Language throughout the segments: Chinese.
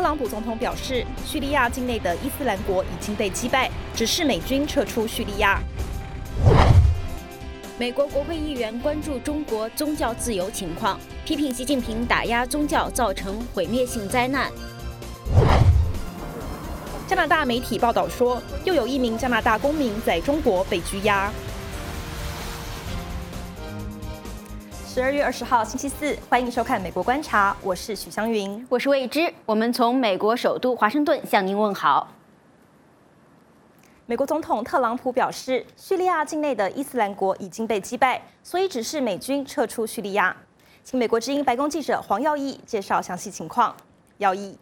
朗普总统表示，叙利亚境内的伊斯兰国已经被击败，指示美军撤出叙利亚。 美国国会议员关注中国宗教自由情况，批评习近平打压宗教造成毁灭性灾难。 加拿大媒体报道说，又有1名加拿大公民在中国被拘押。12月20号星期四，欢迎收看《美国观察》，我是许湘云， 我是魏之，我们从美国首都华盛顿向您问好。 美国总统特朗普表示，叙利亚境内的伊斯兰国已经被击败，所以指示美军撤出叙利亚。请美国之音白宫记者黄耀义介绍详细情况。耀义。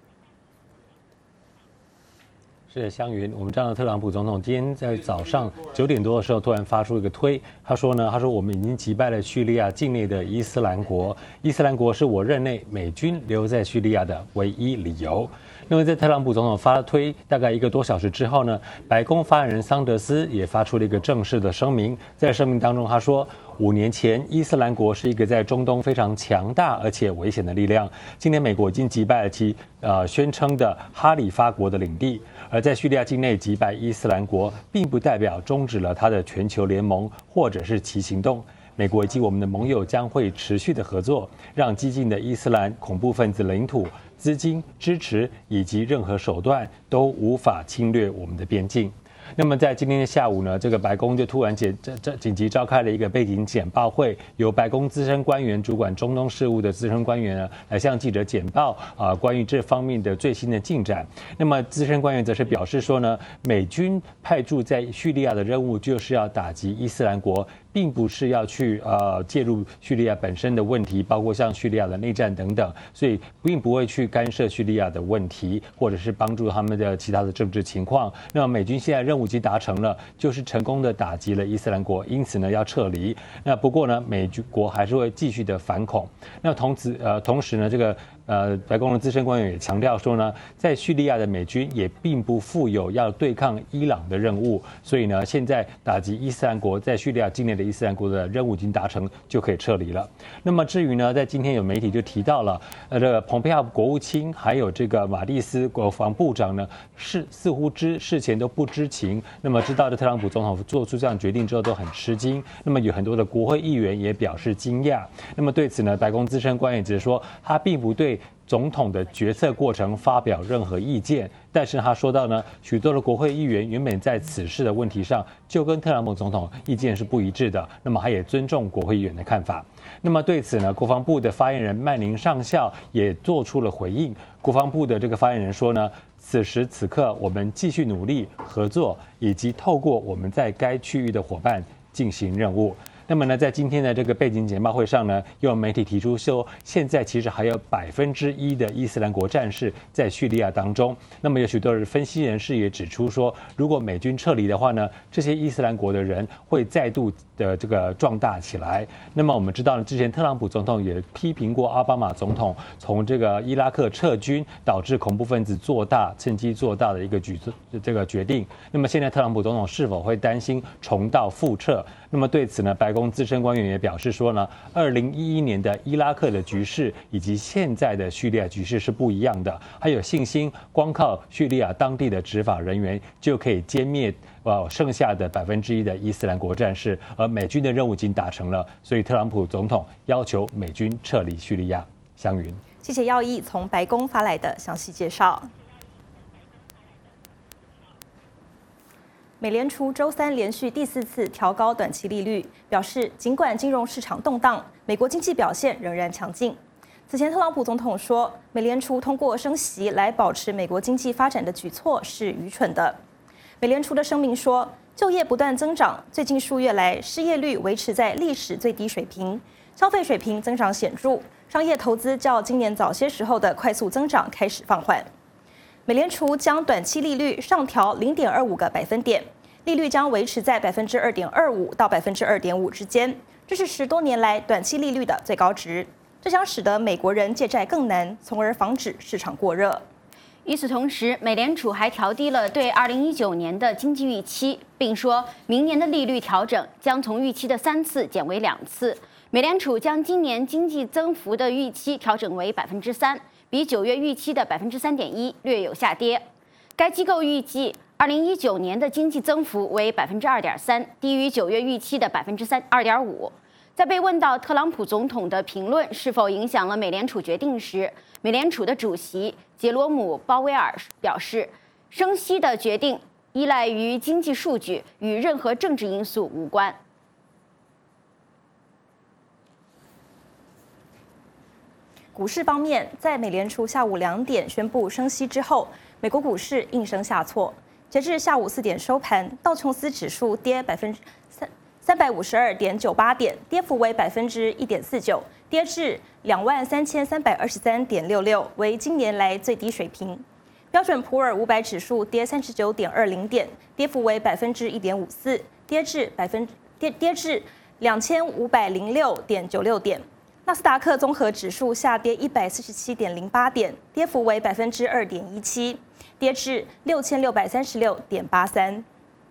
是湘云，我们知道特朗普总统今天在早上9点多的时候突然发出一个推，他说我们已经击败了叙利亚境内的伊斯兰国，伊斯兰国是我任内美军留在叙利亚的唯一理由。那么在特朗普总统发推大概1个多小时之后呢，白宫发言人桑德斯也发出了一个正式的声明，在声明当中他说，5年前，伊斯兰国是一个在中东非常强大而且危险的力量。今年美国已经击败了其宣称的哈里发国的领地，而在叙利亚境内击败伊斯兰国，并不代表终止了他的全球联盟或者是其行动。美国以及我们的盟友将会持续的合作，让激进的伊斯兰恐怖分子领土、资金支持以及任何手段都无法侵略我们的边境。那么在今天的下午呢，这个白宫就突然紧急召开了一个背景简报会，由白宫资深官员主管中东事务的资深官员呢来向记者简报关于这方面的最新的进展。那么资深官员则是表示说呢，美军派驻在叙利亚的任务就是要打击伊斯兰国，并不是要去介入叙利亚本身的问题，包括像叙利亚的内战等等，所以并不会去干涉叙利亚的问题，或者是帮助他们的其他的政治情况。那么美军现在任务已经达成了，就是成功的打击了伊斯兰国，因此呢要撤离。那不过呢，美国还是会继续的反恐。那同时呢，这个白宫的资深官员也强调说呢，在叙利亚的美军也并不负有要对抗伊朗的任务，所以呢，现在打击伊斯兰国在叙利亚境内的伊斯兰国的任务已经达成，就可以撤离了。那么至于呢，在今天有媒体就提到了，这个蓬佩奥国务卿还有这个马蒂斯国防部长呢，似乎事前都不知情。那么知道的特朗普总统做出这样决定之后都很吃惊。那么有很多的国会议员也表示惊讶。那么对此呢，白宫资深官员只是说，他并不对总统的决策过程发表任何意见，但是他说到呢，许多的国会议员原本在此事的问题上就跟特朗普总统意见是不一致的，那么他也尊重国会议员的看法。那么对此呢，国防部的发言人曼宁上校也做出了回应。国防部的这个发言人说呢，此时此刻我们继续努力合作，以及透过我们在该区域的伙伴进行任务。那么呢，在今天的这个背景简报会上呢，又有媒体提出说，现在其实还有1%的伊斯兰国战士在叙利亚当中。那么有许多的分析人士也指出说，如果美军撤离的话呢，这些伊斯兰国的人会再度的这个壮大起来。那么我们知道呢，之前特朗普总统也批评过奥巴马总统从这个伊拉克撤军，导致恐怖分子趁机做大的一个决定。那么现在特朗普总统是否会担心重蹈覆辙？那么对此呢，白宫资深官员也表示说呢，2011年的伊拉克的局势以及现在的叙利亚局势是不一样的，还有信心光靠叙利亚当地的执法人员就可以歼灭剩下的1%的伊斯兰国战士，而美军的任务已经达成了，所以特朗普总统要求美军撤离叙利亚。湘云， 谢谢耀义从白宫发来的详细介绍。美联储周三连续第4次调高短期利率，表示尽管金融市场动荡，美国经济表现仍然强劲。此前，特朗普总统说，美联储通过升息来保持美国经济发展的举措是愚蠢的。美联储的声明说，就业不断增长，最近数月来失业率维持在历史最低水平，消费水平增长显著，商业投资较今年早些时候的快速增长开始放缓。美联储将短期利率上调0.25个百分点，利率将维持在2.25%到2.5%之间，这是10多年来短期利率的最高值。这将使得美国人借债更难，从而防止市场过热。 与此同时，美联储还调低了对2019年的经济预期，并说明年的利率调整将从预期的3次减为2次。美联储将今年经济增幅的预期调整为3%， 比9月预期的3.1%略有下跌。该机构预计2019年的经济增幅为2.3%，低于9月预期的2.5%。在被问到特朗普总统的评论是否影响了美联储决定时，美联储的主席杰罗姆·鲍威尔表示，升息的决定依赖于经济数据，与任何政治因素无关。 股市方面，在美联储下午2点宣布升息之后，美国股市应声下挫。截至下午4点收盘，道琼斯指数跌352.98点，跌幅为1.49%，跌至23323.66，为今年来最低水平。标准普尔500指数跌39.20点，跌幅为1.54%，跌至2506.96点。纳斯达克综合指数下跌147.08点，跌幅为2.17%，跌至6636.83。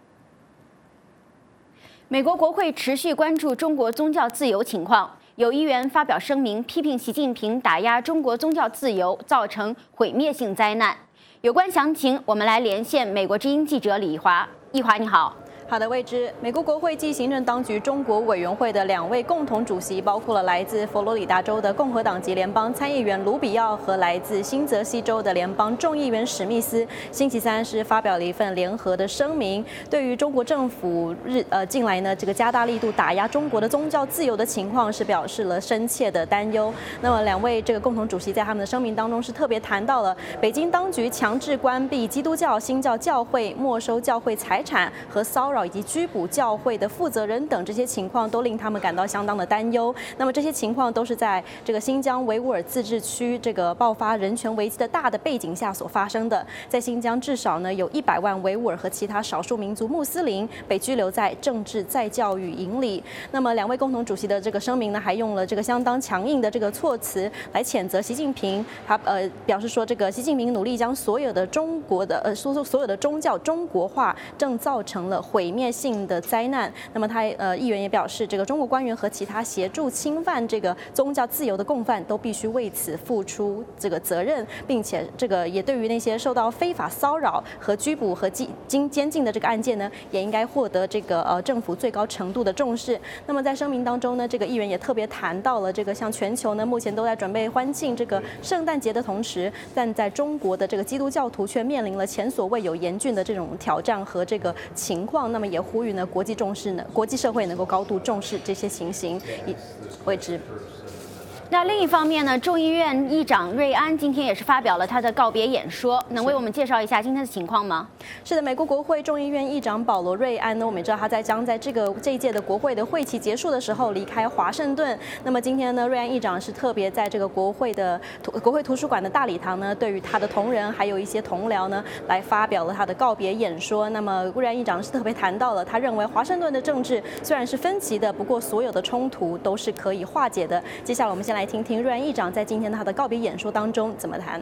美国国会持续关注中国宗教自由情况，有议员发表声明，批评习近平打压中国宗教自由，造成毁灭性灾难。有关详情，我们来连线美国之音记者李华。易华，你好。 好的，未知。美国国会暨行政当局中国委员会的2位共同主席，包括了来自佛罗里达州的共和党籍联邦参议员卢比奥和来自新泽西州的联邦众议员史密斯，星期三是发表了一份联合的声明，对于中国政府近来呢这个加大力度打压中国的宗教自由的情况是表示了深切的担忧。那么2位这个共同主席在他们的声明当中是特别谈到了北京当局强制关闭基督教新教教会、没收教会财产和骚扰以及拘捕教会的负责人等这些情况都令他们感到相当的担忧。那么这些情况都是在这个新疆维吾尔自治区这个爆发人权危机的大的背景下所发生的。在新疆至少呢有100万维吾尔和其他少数民族穆斯林被拘留在政治再教育营里。那么2位共同主席的这个声明呢还用了这个相当强硬的这个措辞来谴责习近平。他表示说这个习近平努力将所有的中国的所有的宗教中国化，正造成了毁灭性的灾难。那么他议员也表示，这个中国官员和其他协助侵犯这个宗教自由的共犯都必须为此付出这个责任，并且这个也对于那些受到非法骚扰和拘捕和监禁的这个案件呢，也应该获得这个政府最高程度的重视。那么在声明当中呢，这个议员也特别谈到了这个像全球呢目前都在准备欢庆这个圣诞节的同时，但在中国的这个基督教徒却面临了前所未有严峻的这种挑战和这个情况。那么也呼吁呢国际社会能够高度重视这些情形，以为之。 那另一方面呢，众议院议长瑞安今天也是发表了他的告别演说，能为我们介绍一下今天的情况吗？ 是的，美国国会众议院议长保罗·瑞安呢，我们也知道他将在这一届的国会的会期结束的时候离开华盛顿。那么今天呢，瑞安议长是特别在这个国会图书馆的大礼堂呢，对于他的同仁还有一些同僚呢，来发表了他的告别演说。那么瑞安议长是特别谈到了，他认为华盛顿的政治虽然是分歧的，不过所有的冲突都是可以化解的。接下来我们先来听听瑞安议长在今天他的告别演说当中怎么谈。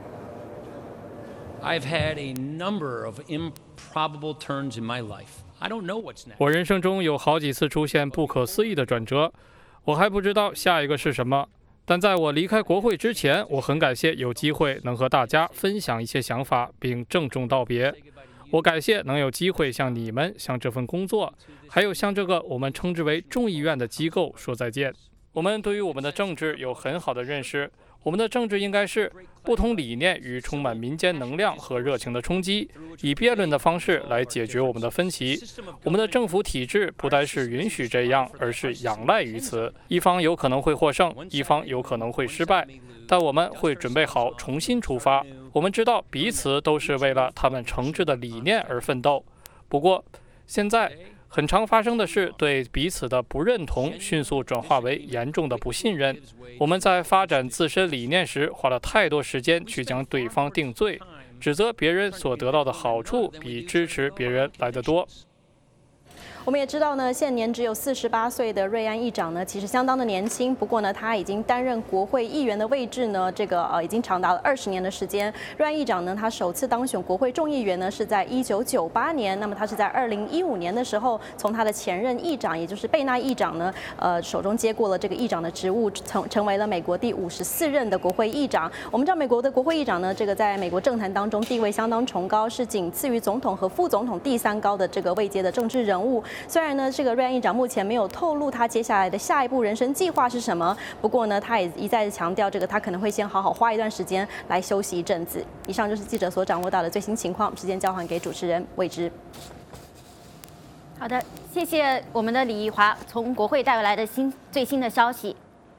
I've had a number of improbable turns in my life. I don't know what's next. 我人生中有好几次出现不可思议的转折，我还不知道下一个是什么。但在我离开国会之前，我很感谢有机会能和大家分享一些想法，并郑重道别。我感谢能有机会向你们、向这份工作，还有向这个我们称之为众议院的机构说再见。我们对于我们的政治有很好的认识，我们的政治应该是不同理念与充满民间能量和热情的冲击，以辩论的方式来解决我们的分歧。我们的政府体制不单是允许这样，而是仰赖于此。一方有可能会获胜，一方有可能会失败，但我们会准备好重新出发。我们知道彼此都是为了他们诚挚的理念而奋斗。不过，现在很常发生的是对彼此的不认同迅速转化为严重的不信任。我们在发展自身理念时花了太多时间去将对方定罪，指责别人所得到的好处比支持别人来得多。 我们也知道呢，现年只有48岁的瑞安议长呢，其实相当的年轻。不过呢，他已经担任国会议员的位置呢，已经长达了20年的时间。瑞安议长呢，他首次当选国会众议员呢，是在1998年。那么他是在2015年的时候，从他的前任议长，也就是贝纳议长呢，手中接过了这个议长的职务，成为了美国第54任的国会议长。我们知道，美国的国会议长呢，这个在美国政坛当中地位相当崇高，是仅次于总统和副总统第3高的这个位阶的政治人物。虽然呢，这个瑞安议长目前没有透露他接下来的下一步人生计划是什么，不过呢，他也一再强调，他可能会先好好花一段时间来休息一阵子。以上就是记者所掌握到的最新情况，时间交还给主持人魏之。 好的，谢谢我们的李义华从国会带来的最新的消息。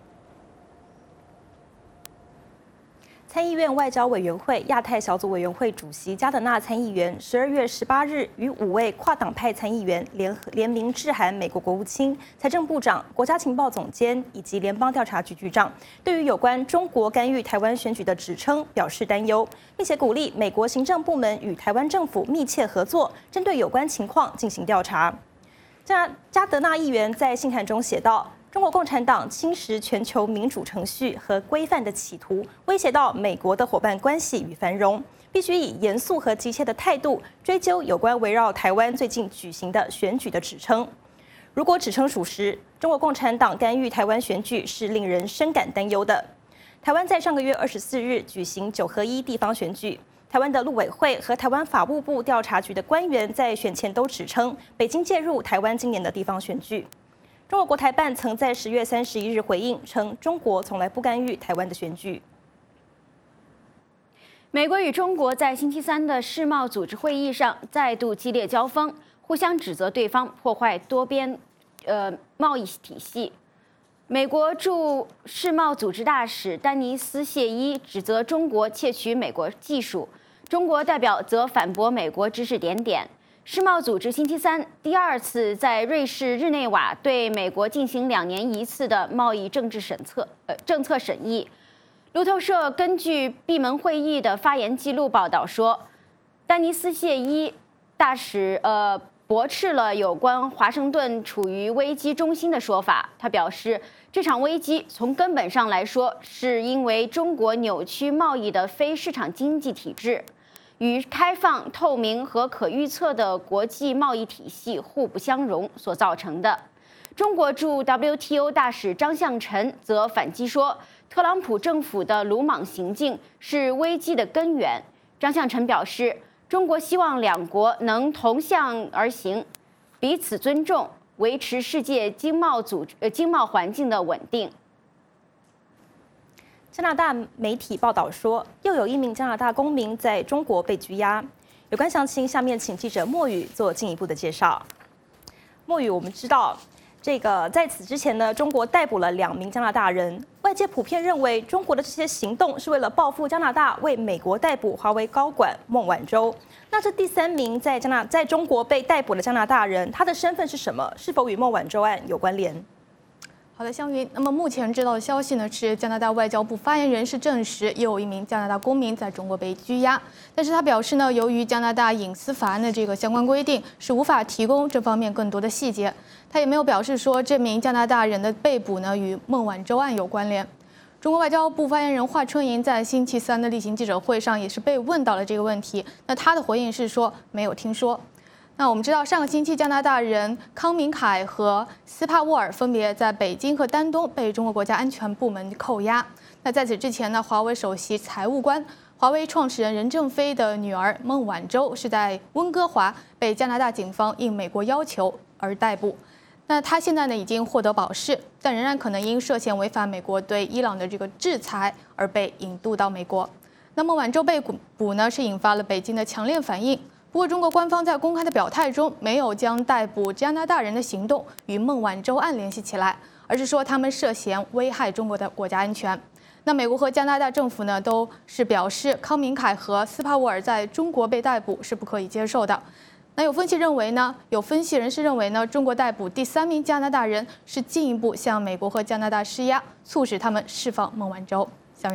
参议院外交委员会亚太小组委员会主席加德纳参议员12月18日与5位跨党派参议员联名致函美国国务卿、财政部长、国家情报总监以及联邦调查局局长，对于有关中国干预台湾选举的指称表示担忧，并且鼓励美国行政部门与台湾政府密切合作，针对有关情况进行调查。加德纳议员在信函中写道：中国共产党侵蚀全球民主程序和规范的企图，威胁到美国的伙伴关系与繁荣，必须以严肃和急切的态度追究有关围绕台湾最近举行的选举的指称。如果指称属实，中国共产党干预台湾选举是令人深感担忧的。台湾在上个月24日举行9合1地方选举。台湾的陆委会和台湾法务部调查局的官员在选前都指称，北京介入台湾今年的地方选举。中国国台办曾在10月31日回应称，中国从来不干预台湾的选举。 美国与中国在星期三的世贸组织会议上再度激烈交锋，互相指责对方破坏多边贸易体系。美国驻世贸组织大使丹尼斯·谢伊指责中国窃取美国技术，中国代表则反驳美国指指点点。世贸组织星期三第2次在瑞士日内瓦对美国进行2年一次的贸易政策审议。路透社根据闭门会议的发言记录报道说，丹尼斯·谢伊大使驳斥了有关华盛顿处于危机中心的说法。他表示，这场危机从根本上来说，是因为中国扭曲贸易的非市场经济体制与开放、透明和可预测的国际贸易体系互不相容所造成的。中国驻 WTO 大使张向晨则反击说，特朗普政府的鲁莽行径是危机的根源。张向晨表示，中国希望两国能同向而行，彼此尊重，维持世界经贸环境的稳定。 加拿大媒体报道说，又有1名加拿大公民在中国被拘押。有关详情，下面请记者莫宇做进一步的介绍。莫宇，我们知道，在此之前呢，中国逮捕了2名加拿大人。外界普遍认为，中国的这些行动是为了报复加拿大为美国逮捕华为高管孟晚舟。那这第3名在中国被逮捕的加拿大人，他的身份是什么？是否与孟晚舟案有关联？ 好的，香云。那么目前知道的消息呢，是加拿大外交部发言人是证实，又有1名加拿大公民在中国被拘押。但是他表示呢，由于加拿大隐私法案的这个相关规定，是无法提供这方面更多的细节。他也没有表示说这名加拿大人的被捕呢与孟晚舟案有关联。中国外交部发言人华春莹在星期三的例行记者会上也是被问到了这个问题，那他的回应是说没有听说。那我们知道，上个星期加拿大人康明凯和斯帕沃尔分别在北京和丹东被中国国家安全部门扣押。那在此之前呢，华为首席财务官、华为创始人任正非的女儿孟晚舟是在温哥华被加拿大警方应美国要求而逮捕。那他现在呢已经获得保释，但仍然可能因涉嫌违反美国对伊朗的这个制裁而被引渡到美国。那孟晚舟被捕呢，是引发了北京的强烈反应。不过，中国官方在公开的表态中没有将逮捕加拿大人的行动与孟晚舟案联系起来，而是说他们涉嫌危害中国的国家安全。那美国和加拿大政府呢都是表示，康明凯和斯帕沃尔在中国被逮捕是不可以接受的。那有分析人士认为呢，中国逮捕第3名加拿大人是进一步向美国和加拿大施压，促使他们释放孟晚舟。小云。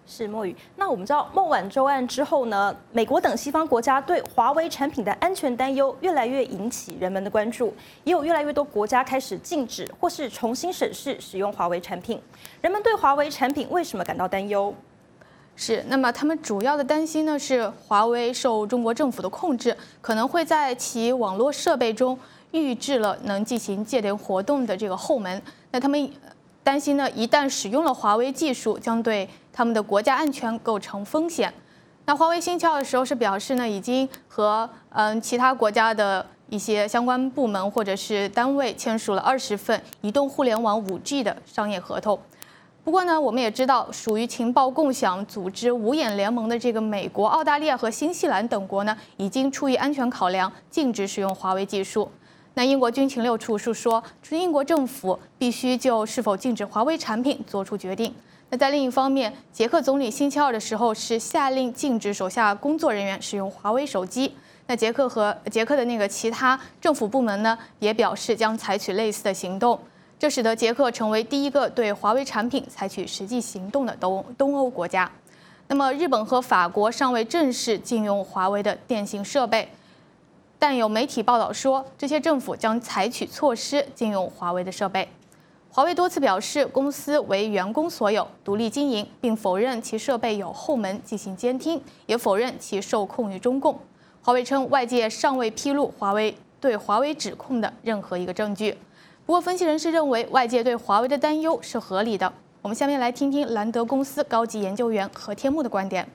是墨宇。那我们知道孟晚舟案之后呢，美国等西方国家对华为产品的安全担忧越来越引起人们的关注，也有越来越多国家开始禁止或是重新审视使用华为产品。人们对华为产品为什么感到担忧？ 是，那么他们主要的担心呢是华为受中国政府的控制，可能会在其网络设备中预置了能进行间谍活动的这个后门。那他们担心呢，一旦使用了华为技术，将对他们的国家安全构成风险。那华为新7号的时候是表示呢，已经和其他国家的一些相关部门或者是单位签署了20份移动互联网5G 的商业合同。不过呢，我们也知道，属于情报共享组织五眼联盟的这个美国、澳大利亚和新西兰等国呢，已经出于安全考量，禁止使用华为技术。那英国军情六处是说，英国政府必须就是否禁止华为产品做出决定。那在另一方面，捷克总理星期二的时候是下令禁止手下工作人员使用华为手机。那捷克的那个其他政府部门呢，也表示将采取类似的行动。这使得捷克成为第一个对华为产品采取实际行动的东欧国家。那么，日本和法国尚未正式禁用华为的电信设备。但有媒体报道说，这些政府将采取措施禁用华为的设备。华为多次表示，公司为员工所有，独立经营，并否认其设备有后门进行监听，也否认其受控于中共。华为称，外界尚未披露对华为指控的任何一个证据。不过，分析人士认为，外界对华为的担忧是合理的。我们下面来听听兰德公司高级研究员何天木的观点。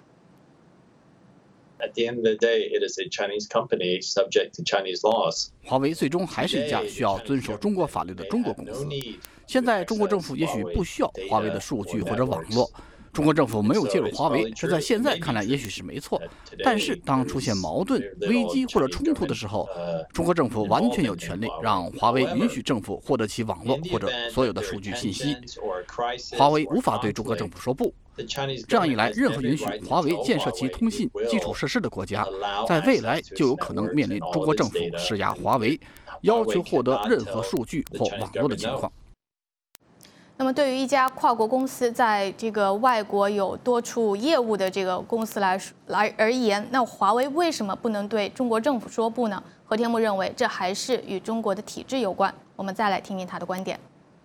At the end of the day, it is a Chinese company subject to Chinese laws. 华为最终还是一家需要遵守中国法律的中国公司。现在中国政府也许不需要华为的数据或者网络，中国政府没有介入华为，这在现在看来也许是没错。但是当出现矛盾、危机或者冲突的时候，中国政府完全有权利让华为允许政府获得其网络或者所有的数据信息。华为无法对中国政府说不。这样一来，任何允许华为建设其通信基础设施的国家，在未来就有可能面临中国政府施压华为，要求获得任何数据或网络的情况。 那么，对于一家跨国公司在这个外国有多处业务的这个公司而言，那华为为什么不能对中国政府说不呢？何天木认为，这还是与中国的体制有关。我们再来听听他的观点。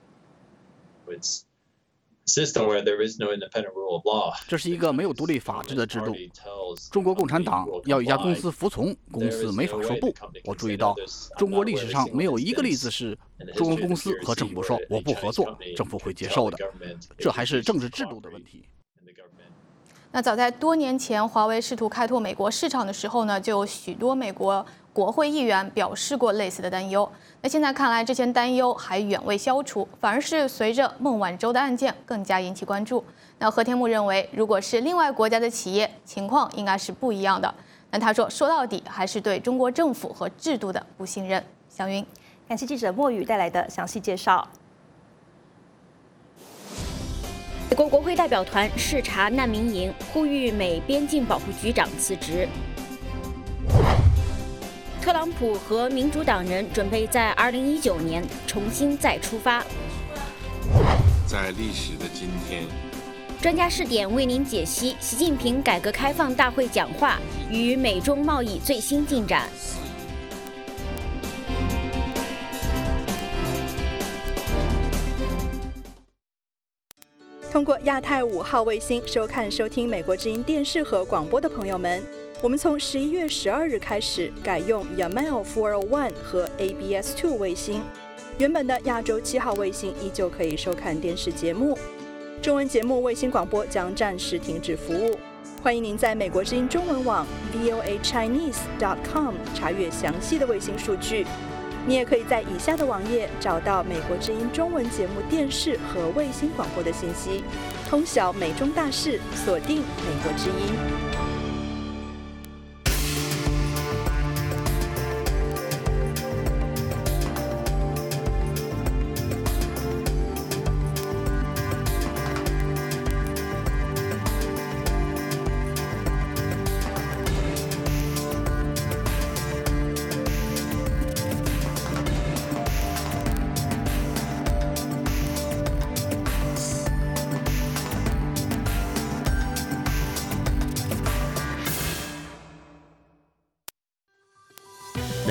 这是一个没有独立法治的制度。中国共产党要一家公司服从，公司没法说不。我注意到，中国历史上没有一个例子是中国公司和政府说我不合作，政府会接受的。这还是政治制度的问题。 那早在多年前，华为试图开拓美国市场的时候呢，就有许多美国国会议员表示过类似的担忧。那现在看来，这些担忧还远未消除，反而是随着孟晚舟的案件更加引起关注。那何天木认为，如果是另外国家的企业，情况应该是不一样的。那他说，说到底还是对中国政府和制度的不信任。祥云， 感谢记者莫宇带来的详细介绍。 美国国会代表团视察难民营，呼吁美边境保护局长辞职。特朗普和民主党人准备在2019年重新再出发。 在历史的今天， 专家视点为您解析习近平改革开放大会讲话与美中贸易最新进展。 通过亚太5号卫星收看收听美国之音电视和广播的朋友们，我们从11月12日开始改用 Yamal 401和 ABS2 卫星，原本的亚洲7号卫星依旧可以收看电视节目。中文节目卫星广播将暂时停止服务。欢迎您在美国之音中文网 voachinese.com 查阅详细的卫星数据。你也可以在以下的网页找到美国之音中文节目电视和卫星广播的信息。通晓美中大事，锁定美国之音。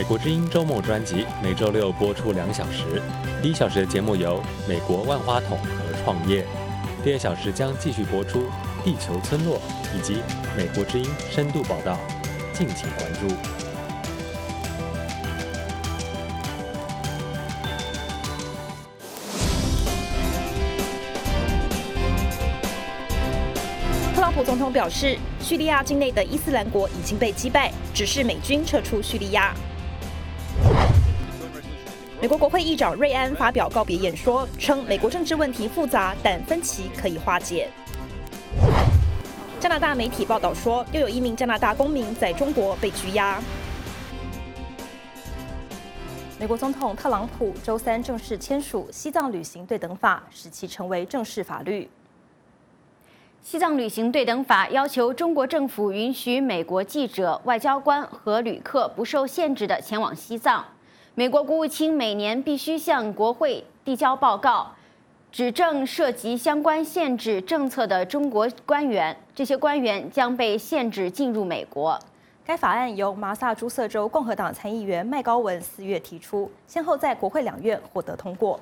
国之音周末专辑每周六播出2小时。第1小时的节目有美国万花筒和创业，第2小时将继续播出地球村落以及美国之音深度报道，敬请关注。 特朗普总统表示，叙利亚境内的伊斯兰国已经被击败，指示美军撤出叙利亚。美国国会议长瑞安发表告别演说，称美国政治问题复杂，但分歧可以化解。加拿大媒体报道说，又有1名加拿大公民在中国被拘押。美国总统特朗普周3正式签署西藏旅行对等法，使其成为正式法律。 西藏旅行对等法要求中国政府允许美国记者、外交官和旅客不受限制地前往西藏。美国国务卿每年必须向国会递交报告，指证涉及相关限制政策的中国官员，这些官员将被限制进入美国。 该法案由麻萨诸塞州共和党参议员麦高文4月提出，先后在国会2院获得通过。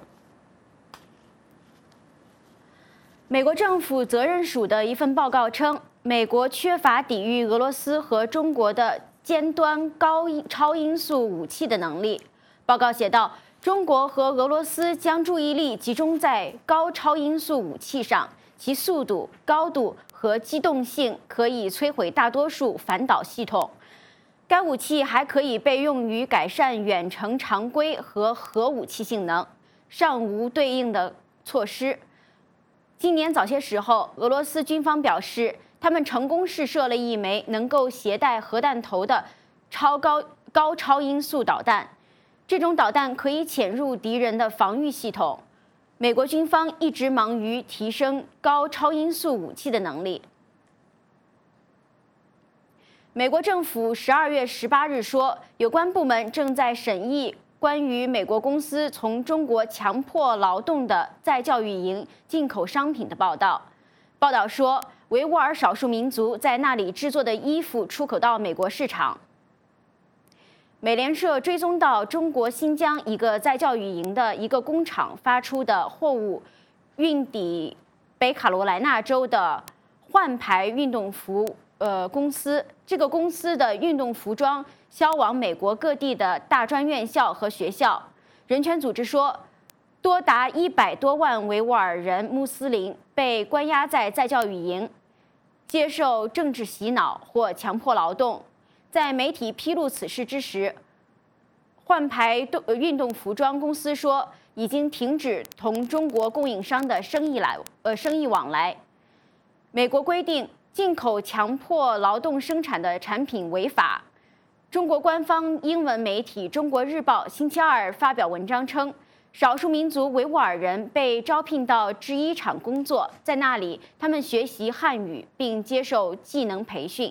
美国政府责任署的一份报告称，美国缺乏抵御俄罗斯和中国的尖端超音速武器的能力。报告写道，中国和俄罗斯将注意力集中在高超音速武器上，其速度、高度和机动性可以摧毁大多数反导系统。该武器还可以被用于改善远程常规和核武器性能，尚无对应的措施。今年早些时候，俄罗斯军方表示，他们成功试射了1枚能够携带核弹头的高超音速导弹。这种导弹可以潜入敌人的防御系统。美国军方一直忙于提升高超音速武器的能力。美国政府12月18日说，有关部门正在审议关于美国公司从中国强迫劳动的再教育营进口商品的报道。报道说，维吾尔少数民族在那里制作的衣服出口到美国市场。美联社追踪到中国新疆一个在教育营的一个工厂发出的货物运抵北卡罗来纳州的换牌运动服公司，这个公司的运动服装销往美国各地的大专院校和学校。人权组织说，多达100多万维吾尔人穆斯林被关押在再教育营，接受政治洗脑或强迫劳动。在媒体披露此事之时，换牌运动服装公司说已经停止同中国供应商的生意往来。美国规定，进口强迫劳动生产的产品违法。中国官方英文媒体《中国日报》星期2发表文章称，少数民族维吾尔人被招聘到制衣厂工作，在那里他们学习汉语并接受技能培训。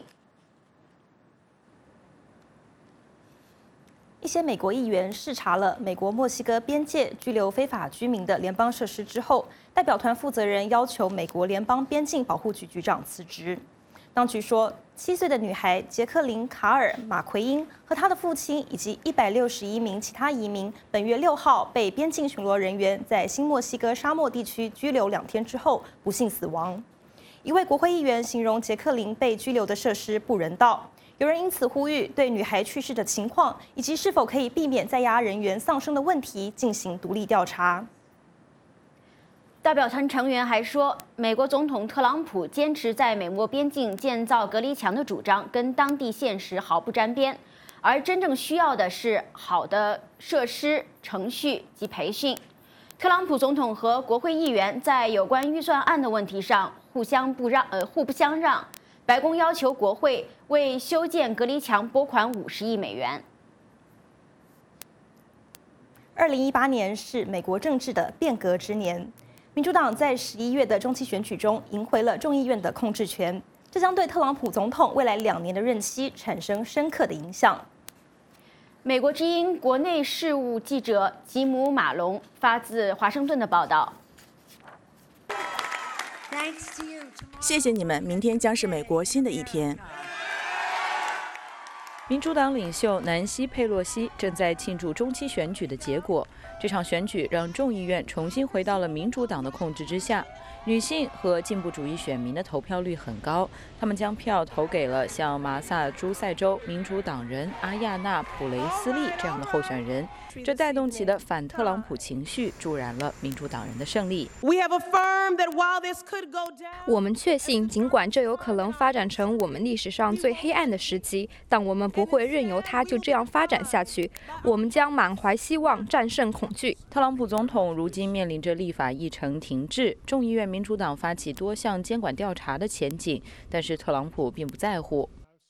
一些美国议员视察了美国墨西哥边界拘留非法居民的联邦设施之后，代表团负责人要求美国联邦边境保护局局长辞职。当局说，7岁的女孩杰克琳·卡尔·马奎因和她的父亲以及161名其他移民，本月6号被边境巡逻人员在新墨西哥沙漠地区拘留2天之后不幸死亡。一位国会议员形容杰克琳被拘留的设施不人道。有人因此呼吁对女孩去世的情况以及是否可以避免在押人员丧生的问题进行独立调查。 代表团成员还说，美国总统特朗普坚持在美墨边境建造隔离墙的主张跟当地现实毫不沾边，而真正需要的是好的设施、程序及培训。特朗普总统和国会议员在有关预算案的问题上互不相让。白宫要求国会为修建隔离墙拨款50亿美元。 2018年是美国政治的变革之年，民主党在11月的中期选举中赢回了众议院的控制权，这将对特朗普总统未来2年的任期产生深刻的影响。 美国之音国内事务记者吉姆·马龙发自华盛顿的报道。 谢谢你们，明天将是美国新的一天。 民主党领袖南希·佩洛西正在庆祝中期选举的结果。这场选举让众议院重新回到了民主党的控制之下。女性和进步主义选民的投票率很高，他们将票投给了像马萨诸塞州民主党人阿亚纳·普雷斯利这样的候选人，这带动起的反特朗普情绪，助燃了民主党人的胜利。 我们确信，尽管这有可能发展成我们历史上最黑暗的时期，但我们不会任由它就这样发展下去。我们将满怀希望战胜恐惧。 特朗普总统如今面临着立法议程停滞，众议院民主党发起多项监管调查的前景，但是特朗普并不在乎。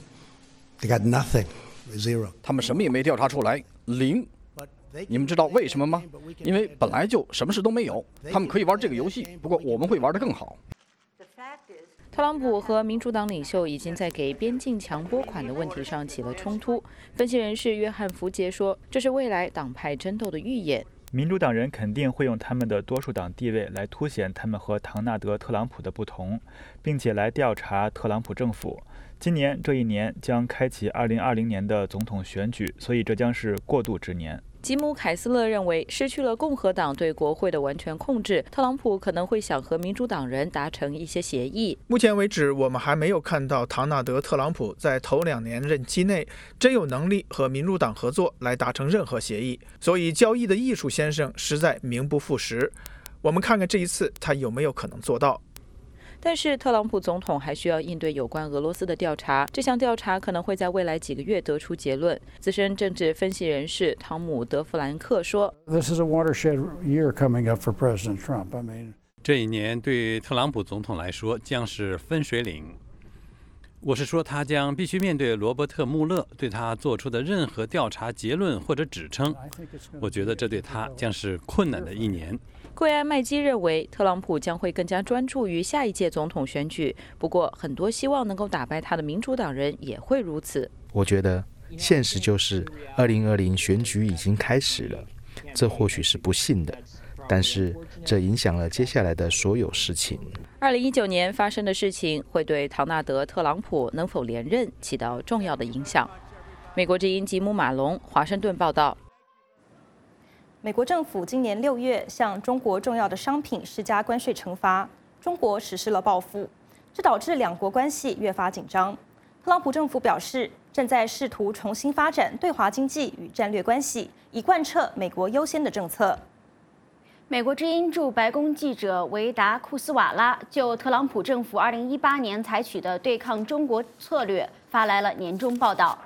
他们什么也没调查出来，0。你们知道为什么吗？因为本来就什么事都没有。他们可以玩这个游戏，不过我们会玩得更好。 特朗普和民主党领袖已经在给边境墙拨款的问题上起了冲突。分析人士约翰·福杰说，这是未来党派争斗的预演。 民主党人肯定会用他们的多数党地位来凸显他们和唐纳德·特朗普的不同，并且来调查特朗普政府。今年这一年将开启2020年的总统选举，所以这将是过渡之年。 吉姆·凯斯勒认为，失去了共和党对国会的完全控制，特朗普可能会想和民主党人达成一些协议。 目前为止，我们还没有看到唐纳德·特朗普在头2年任期内真有能力和民主党合作来达成任何协议。所以，交易的艺术先生实在名不副实。我们看看这一次他有没有可能做到。 但是特朗普总统还需要应对有关俄罗斯的调查，这项调查可能会在未来几个月得出结论。资深政治分析人士汤姆·德弗兰克说 ：“This is a watershed year coming up for President Trump. I mean， 这一年对特朗普总统来说将是分水岭。我是说，他将必须面对罗伯特·穆勒对他做出的任何调查结论或者指称。我觉得这对他将是困难的一年。” 贵安麦基认为，特朗普将会更加专注于下一届总统选举。不过，很多希望能够打败他的民主党人也会如此。 我觉得，现实就是2020选举已经开始了。这或许是不幸的，但是这影响了接下来的所有事情。 2019年发生的事情会对唐纳德·特朗普能否连任起到重要的影响。美国之音吉姆·马龙，华盛顿报道。 美国政府今年6月向中国重要的商品施加关税惩罚，中国实施了报复，这导致两国关系越发紧张。特朗普政府表示，正在试图重新发展对华经济与战略关系，以贯彻美国优先的政策。 美国之音驻白宫记者维达·库斯瓦拉就特朗普政府2018年采取的对抗中国策略发来了年终报道。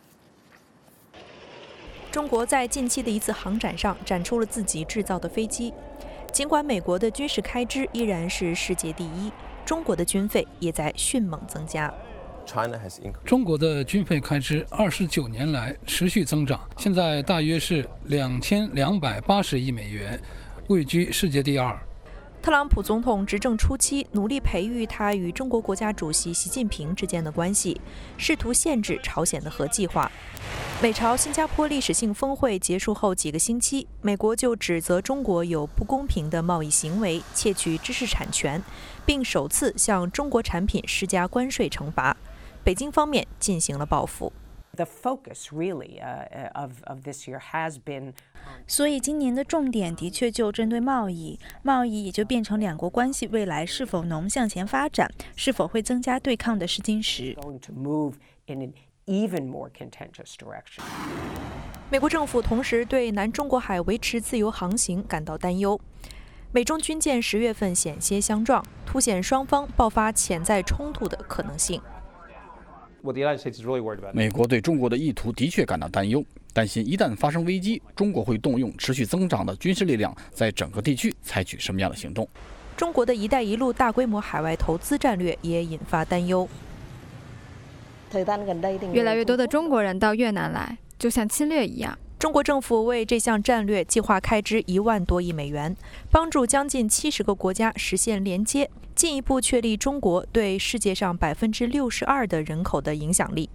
中国在近期的一次航展上展出了自己制造的飞机。尽管美国的军事开支依然是世界第一，中国的军费也在迅猛增加。 中国的军费开支29年来持续增长，现在大约是2280亿美元，位居世界第2。 特朗普总统执政初期努力培育他与中国国家主席习近平之间的关系，试图限制朝鲜的核计划。美朝新加坡历史性峰会结束后几个星期，美国就指责中国有不公平的贸易行为，窃取知识产权，并首次向中国产品施加关税惩罚。北京方面进行了报复。 所以今年的重点的确就针对贸易，贸易也就变成两国关系未来是否能向前发展，是否会增加对抗的试金石。 美国政府同时对南中国海维持自由航行感到担忧。美中军舰10月份险些相撞，凸显双方爆发潜在冲突的可能性。 美国对中国的意图的确感到担忧，担心一旦发生危机，中国会动用持续增长的军事力量，在整个地区采取什么样的行动。 中国的一带一路大规模海外投资战略也引发担忧。 越来越多的中国人到越南来，就像侵略一样。 中国政府为这项战略计划开支1万多亿美元，帮助将近70个国家实现连接，进一步确立中国对世界上62%的人口的影响力。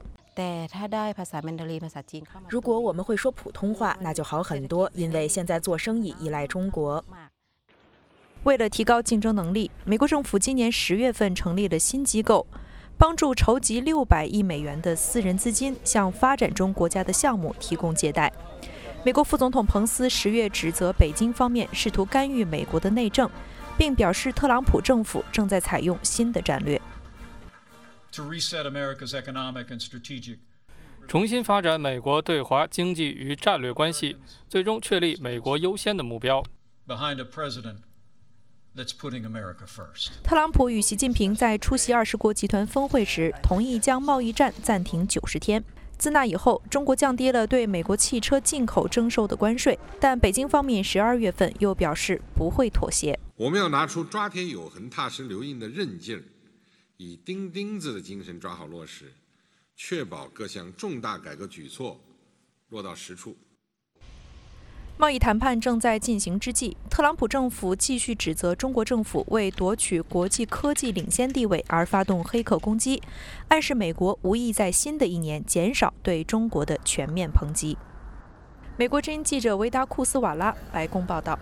如果我们会说普通话，那就好很多，因为现在做生意依赖中国。 为了提高竞争能力，美国政府今年10月份成立了新机构。 帮助筹集600亿美元的私人资金，向发展中国家的项目提供借贷。美国副总统彭斯10月指责北京方面试图干预美国的内政，并表示特朗普政府正在采用新的战略。 重新发展美国对华经济与战略关系，最终确立美国优先的目标。 特朗普与习近平在出席20国集团峰会时，同意将贸易战暂停90天。自那以后，中国降低了对美国汽车进口征收的关税，但北京方面12月份又表示不会妥协。 我们要拿出抓天有痕、踏实留印的韧劲儿，以钉钉子的精神抓好落实，确保各项重大改革举措落到实处。 贸易谈判正在进行之际，特朗普政府继续指责中国政府为夺取国际科技领先地位而发动黑客攻击，暗示美国无意在新的一年减少对中国的全面抨击。美国之音记者维达库斯瓦拉，白宫报道。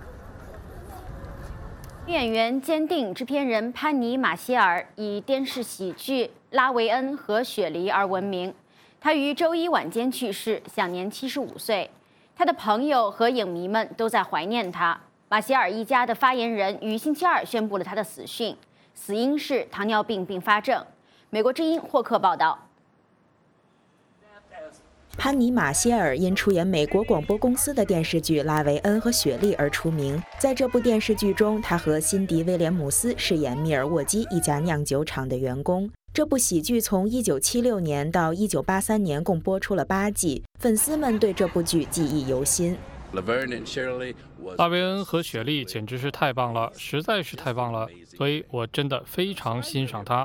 女演员兼电影制片人潘妮·马歇尔以电视喜剧《拉维恩和雪梨》而闻名。她于周一晚间去世，享年75岁。他的朋友和影迷们都在怀念他。马歇尔一家的发言人于星期二宣布了他的死讯，死因是糖尿病并发症。美国之音霍克报道。 潘妮·马歇尔因出演美国广播公司的电视剧《拉维恩和雪莉》而出名。在这部电视剧中，他和辛迪·威廉姆斯饰演密尔沃基一家酿酒厂的员工。这部喜剧从1976年到1983年共播出了8季，粉丝们对这部剧记忆犹新。 拉维恩和雪莉简直是太棒了，实在是太棒了，所以我真的非常欣赏他。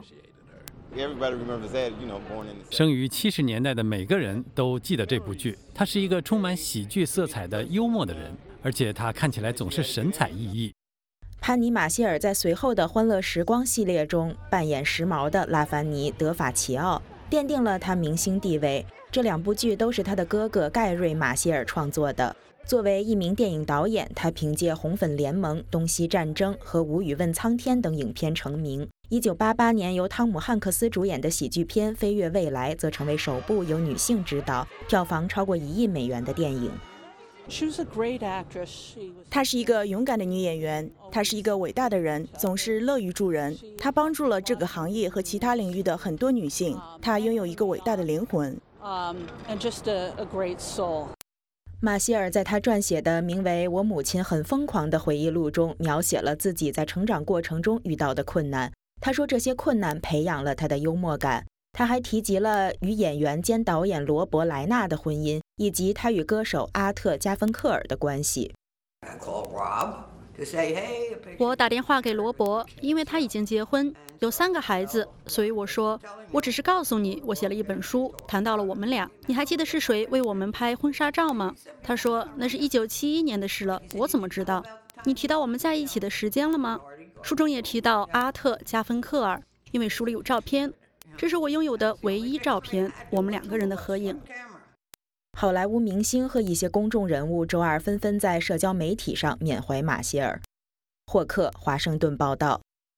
生于70年代的每个人都记得这部剧。他是一个充满喜剧色彩的幽默的人，而且他看起来总是神采奕奕。 潘妮·马歇尔在随后的《欢乐时光》系列中扮演时髦的拉凡尼·德法齐奥，奠定了他明星地位。这2部剧都是他的哥哥盖瑞·马歇尔创作的。作为一名电影导演，他凭借《红粉联盟》《东西战争》和《无语问苍天》等影片成名。1988年由汤姆·汉克斯主演的喜剧片《飞越未来》则成为首部由女性执导、票房超过1亿美元的电影。 她是一个勇敢的女演员，她是一个伟大的人，总是乐于助人。她帮助了这个行业和其他领域的很多女性。她拥有一个伟大的灵魂。 马歇尔在他撰写的名为《我母亲很疯狂》的回忆录中，描写了自己在成长过程中遇到的困难。他说这些困难培养了他的幽默感。他还提及了与演员兼导演罗伯·莱纳的婚姻，以及他与歌手阿特·加芬克尔的关系。 我打电话给罗伯，因为他已经结婚，有3个孩子，所以我说，我只是告诉你，我写了一本书，谈到了我们俩。你还记得是谁为我们拍婚纱照吗？他说那是1971年的事了，我怎么知道？你提到我们在一起的时间了吗？书中也提到阿特·加芬克尔，因为书里有照片，这是我拥有的唯一照片，我们2个人的合影。 好莱坞明星和一些公众人物周二纷纷在社交媒体上缅怀马歇尔。霍克，华盛顿报道。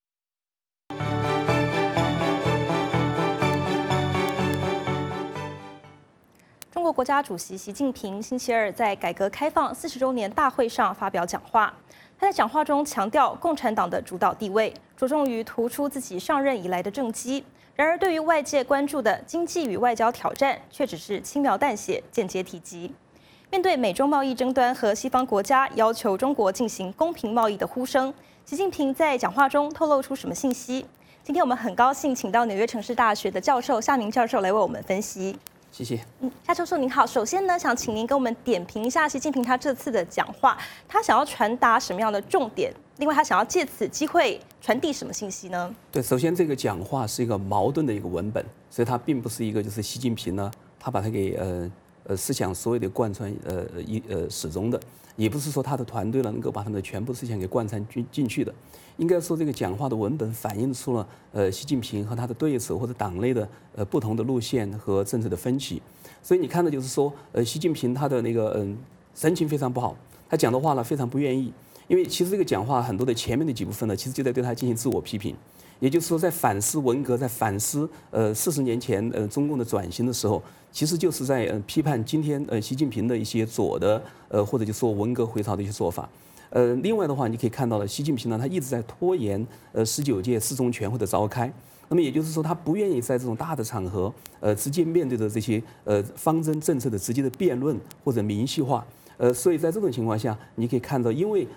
中国国家主席习近平星期二在改革开放40周年大会上发表讲话。他在讲话中强调共产党的主导地位，着重于突出自己上任以来的政绩。然而，对于外界关注的经济与外交挑战，却只是轻描淡写、间接提及。面对美中贸易争端和西方国家要求中国进行公平贸易的呼声，习近平在讲话中透露出什么信息？今天我们很高兴请到纽约城市大学的教授夏明教授来为我们分析。 谢谢。 夏教授您好，首先呢，想请您跟我们点评一下习近平他这次的讲话，他想要传达什么样的重点？另外，他想要借此机会传递什么信息呢？ 对，首先这个讲话是一个矛盾的一个文本，所以它并不是一个就是习近平呢，他把它给思想所有的贯穿始终的，也不是说他的团队呢能够把他们的全部思想给贯穿进去的。应该说，这个讲话的文本反映出了习近平和他的对手或者党内的不同的路线和政策的分歧。所以你看的就是说，习近平他的那个神情非常不好，他讲的话呢非常不愿意。 因为其实这个讲话很多的前面的几部分呢，其实就在对他进行自我批评。也就是说，在反思文革，在反思40年前中共的转型的时候，其实就是在批判今天习近平的一些左的或者就说文革回潮的一些做法。另外的话，你可以看到了，习近平呢，他一直在拖延19届四中全会的召开。那么也就是说，他不愿意在这种大的场合直接面对着这些方针政策的直接的辩论或者明细化。所以在这种情况下，你可以看到，因为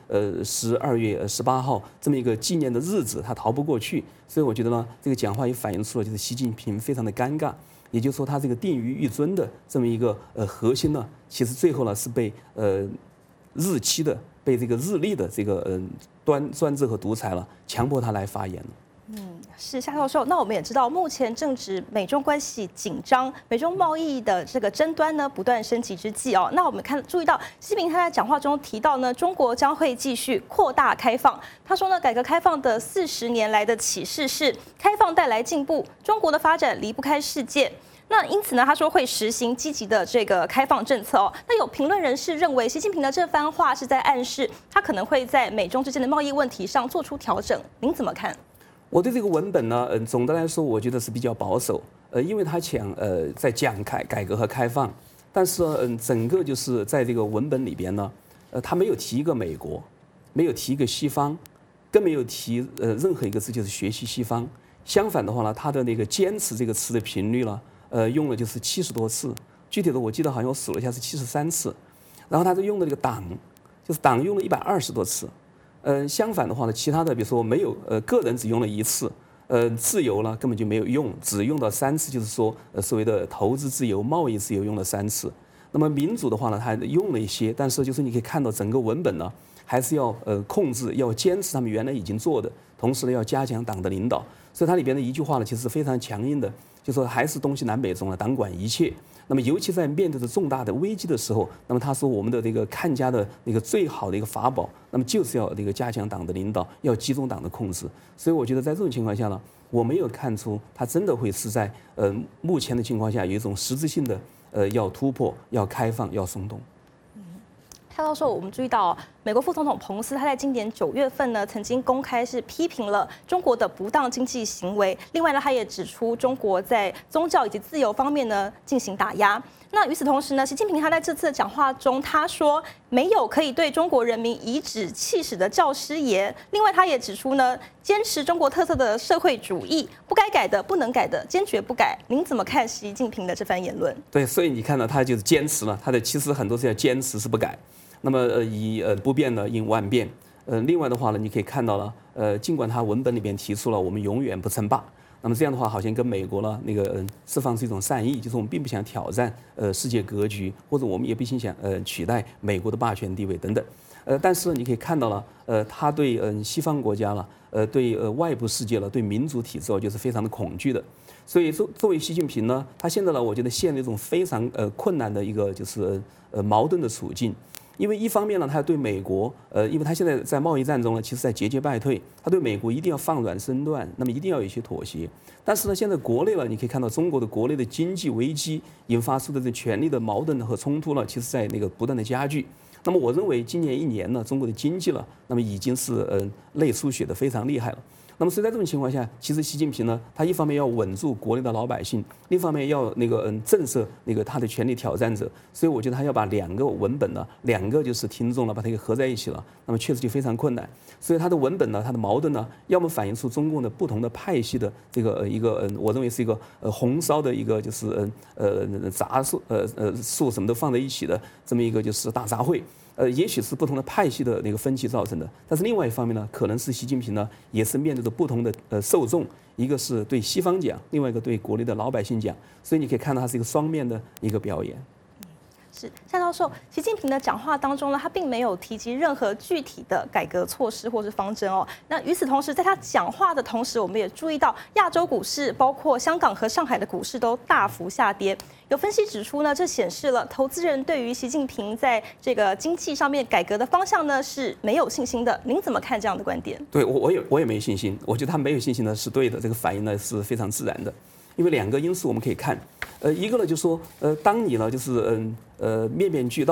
12月18号这么一个纪念的日子，他逃不过去，所以我觉得呢，这个讲话也反映出了就是习近平非常的尴尬，也就是说他这个定于一尊的这么一个核心呢，其实最后呢是被日期的、被这个日历的这个专制和独裁了，强迫他来发言了。 是夏教授。那我们也知道，目前正值美中关系紧张、美中贸易的这个争端呢不断升级之际哦。那我们注意到，习近平他在讲话中提到呢，中国将会继续扩大开放。他说呢，改革开放的40年来的启示是，开放带来进步，中国的发展离不开世界。那因此呢，他说会实行积极的这个开放政策哦。那有评论人士认为，习近平的这番话是在暗示他可能会在美中之间的贸易问题上做出调整。您怎么看？ 我对这个文本呢，总的来说，我觉得是比较保守，因为他在讲改革和开放，但是整个就是在这个文本里边呢，他没有提一个美国，没有提一个西方，更没有提任何一个字就是学习西方。相反的话呢，他的那个坚持这个词的频率呢，用了就是70多次，具体的我记得好像我数了一下是73次，然后他就用的这个党，就是党用了120多次。相反的话呢，其他的比如说没有个人只用了1次，自由呢根本就没有用，只用到3次，就是说所谓的投资自由、贸易自由用了3次。那么民主的话呢，他用了一些，但是就是你可以看到整个文本呢，还是要控制，要坚持他们原来已经做的，同时呢要加强党的领导。所以它里边的一句话呢，其实是非常强硬的，就说还是东西南北中呢，党管一切。那么尤其在面对着重大的危机的时候，那么他说我们的这个看家的那个最好的一个法宝，那么就是要这个加强党的领导，要集中党的控制。所以我觉得在这种情况下呢，我没有看出他真的会是在目前的情况下有一种实质性的要突破、要开放、要松动。 蔡教授，我们注意到美国副总统彭斯他在今年9月份呢，曾经公开是批评了中国的不当经济行为。另外呢，他也指出中国在宗教以及自由方面呢进行打压。那与此同时呢，习近平他在这次的讲话中，他说没有可以对中国人民颐指气使的教师爷。另外，他也指出呢，坚持中国特色的社会主义，不该改的、不能改的，坚决不改。您怎么看习近平的这番言论？ 对，所以你看到他就是坚持了，他的其实很多是要坚持，是不改。那么以不变的应万变。另外的话呢，你可以看到了，尽管他文本里边提出了我们永远不称霸，那么这样的话好像跟美国呢那个释放是一种善意，就是我们并不想挑战世界格局，或者我们也不想取代美国的霸权地位等等。但是你可以看到了，他对西方国家了，对外部世界了，对民主体制就是非常的恐惧的。所以作为习近平呢，他现在呢，我觉得陷入一种非常困难的一个就是矛盾的处境。因为一方面呢，他对美国，因为他现在在贸易战中呢，其实在节节败退，他对美国一定要放软身段，那么一定要有一些妥协。但是呢，现在国内呢，你可以看到中国的国内的经济危机引发出的这权力的矛盾和冲突呢，其实在那个不断的加剧。那么我认为今年1年呢，中国的经济呢，那么已经是内出血的非常厉害了。那么所以在这种情况下，其实习近平呢，他一方面要稳住国内的老百姓，另一方面要那个震慑那个他的权力挑战者。所以我觉得他要把2个文本呢，2个就是听众了，把它给合在一起了，那么确实就非常困难。所以他的文本呢，他的矛盾呢，要么反映出中共的不同的派系的这个一个我认为是一个红烧的一个就是杂树什么都放在一起的这么一个就是大杂烩。也许是不同的派系的那个分歧造成的，但是另外一方面呢，可能是习近平呢也是面对着不同的受众，一个是对西方讲，另外一个对国内的老百姓讲，所以你可以看到它是一个双面的一个表演。 是夏教授，习近平的讲话当中呢，他并没有提及任何具体的改革措施或是方针哦。那与此同时，在他讲话的同时，我们也注意到亚洲股市，包括香港和上海的股市都大幅下跌。有分析指出呢，这显示了投资人对于习近平在这个经济上面改革的方向呢是没有信心的。您怎么看这样的观点？ 对，我也没信心。我觉得他没有信心呢是对的，这个反应呢是非常自然的。因为2个因素我们可以看，一个呢就是说，当你呢就是面面俱到，